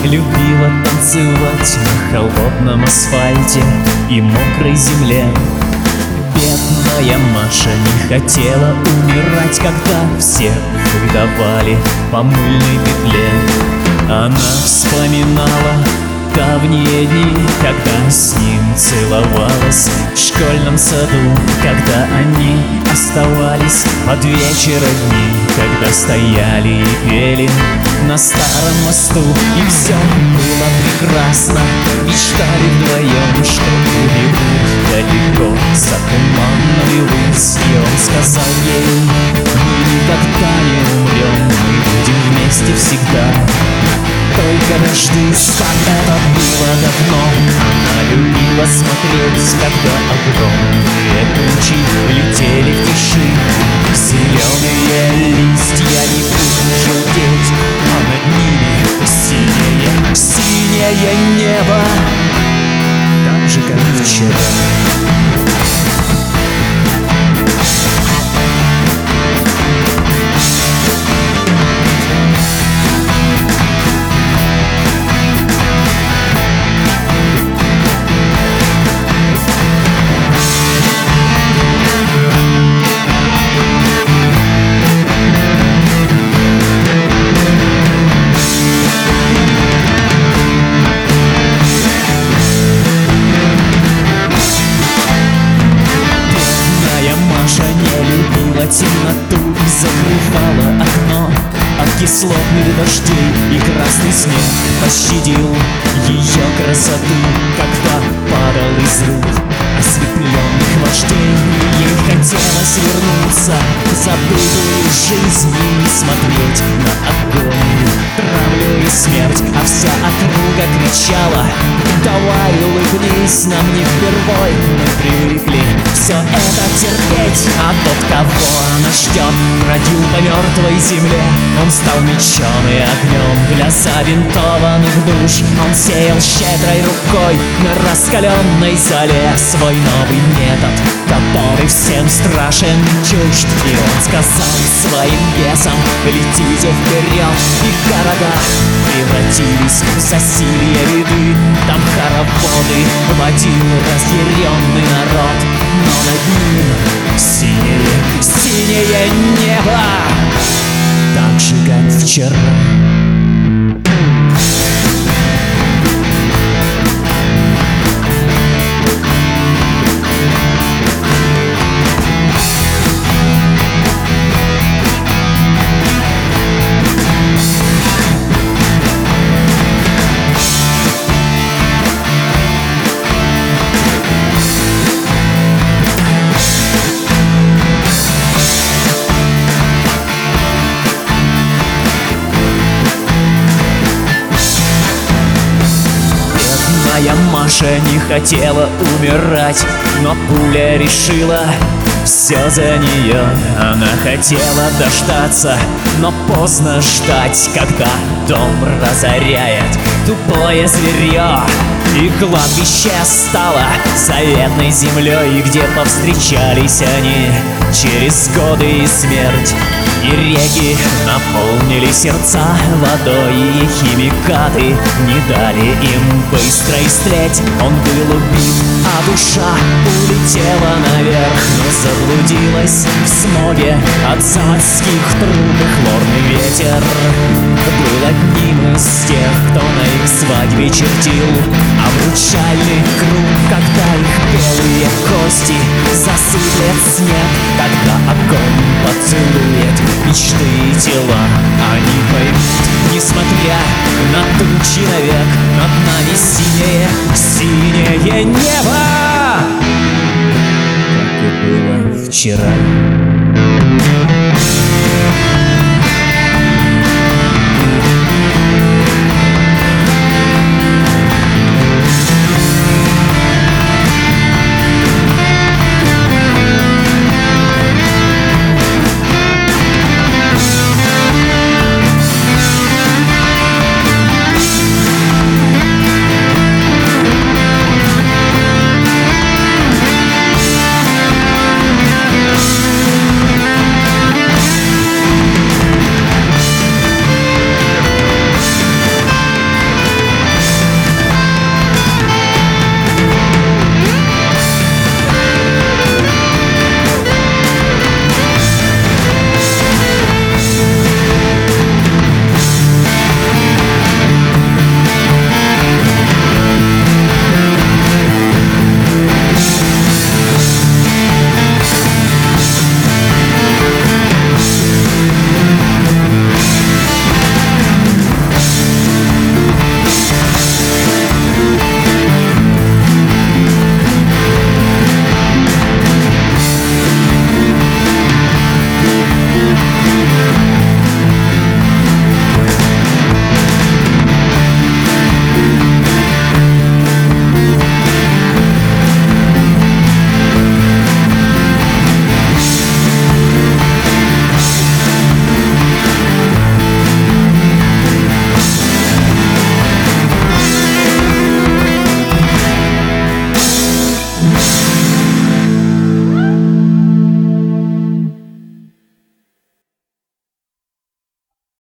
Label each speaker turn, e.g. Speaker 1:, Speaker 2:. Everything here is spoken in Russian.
Speaker 1: любила танцевать на холодном асфальте и мокрой земле. Бедная Маша не хотела умирать, когда все выдавали по мыльной петле. Она вспоминала давние дни, когда с ним целовалась в школьном саду, когда они оставались под вечер одни, когда стояли и пели на старом мосту. И все было прекрасно, мечтали вдвоем, что увидят далеко за туманную высь. И он сказал ей: мы никогда не умрем, мы будем вместе всегда. Только Рождество, это было давно. Она любила смотреть, когда огромные тучи летели в тиши. Зеленые листья не будут желтеть, а над ними синее, синее небо, так же, как вчера. Темноту и закрывала окно от кислотных дождей, и красный снег пощадил ее красоту, когда падал из рук ослепленных вождей. Ей хотелось вернуться в забытую жизнь и не смотреть на огонь, травлю и смерть, а вся округа кричала: давай улыбнись, нам не впервой, мы привыкли все это терпеть. А тот, кого она ждет, бродил по мертвой земле. Он стал мечом и огнем для забинтованных душ. Он сеял щедрой рукой на раскаленной зале свой новый метод, который всем страшен и чужд. И он сказал своим бесам: летите вперед. И города превратились в засилье ряды. Там хороводы водил разъяренный народ, но над ним синее, синее небо, так же, как вчера. Маша не хотела умирать, но пуля решила все за нее. Она хотела дождаться, но поздно ждать, когда дом разоряет тупое зверье. И кладбище стало заветной землей, где повстречались они через годы и смерть. И реки наполнили сердца водой, и химикаты не дали им быстро истлеть. Он был убит, а душа улетела наверх, но заблудилась в смоге от заводских труб. И хлорный ветер был одним из тех, кто на их свадьбе чертил обручальный круг, когда их белые кости засыплет снег, когда огонь поцелует мечты и тела. Они поймут, несмотря на тучи навек, над нами синее, синее небо, как и было вчера.